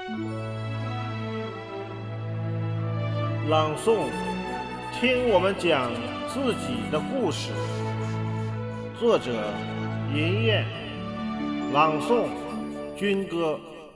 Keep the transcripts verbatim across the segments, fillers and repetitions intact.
朗诵，听我们讲自己的故事。作者：银燕，朗诵：军歌。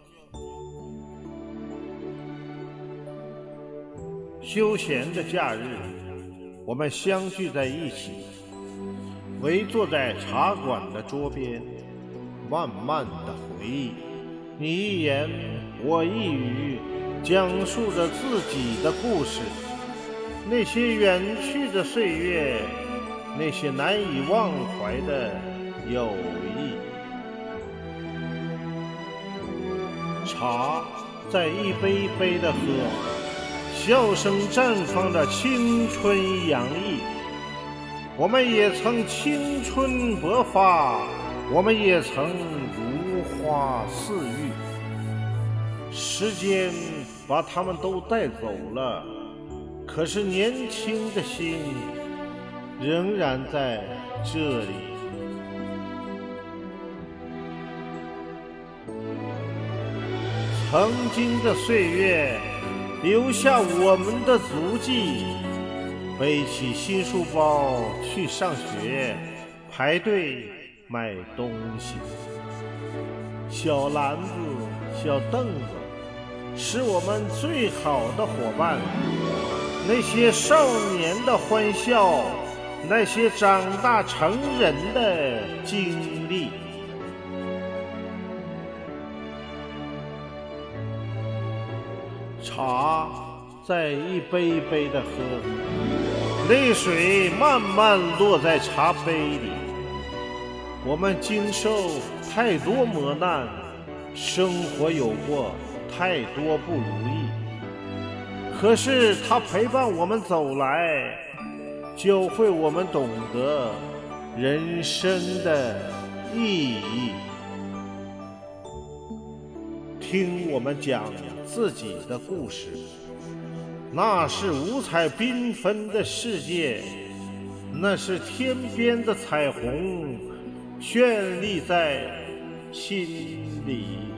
休闲的假日，我们相聚在一起，围坐在茶馆的桌边，慢慢的回忆，你一言我一语，讲述着自己的故事。那些远去的岁月，那些难以忘怀的友谊。茶在一杯一杯的喝，笑声绽放着青春洋溢。我们也曾青春勃发，我们也曾如花似玉。时间把他们都带走了，可是年轻的心仍然在这里。曾经的岁月留下我们的足迹，背起新书包去上学，排队买东西。小篮子、小凳子是我们最好的伙伴。那些少年的欢笑，那些长大成人的经历。茶在一杯一杯的喝，泪水慢慢落在茶杯里。我们经受太多磨难，生活有过太多不如意，可是它陪伴我们走来，教会我们懂得人生的意义。听我们讲自己的故事，那是五彩缤纷的世界，那是天边的彩虹，绚丽在心里。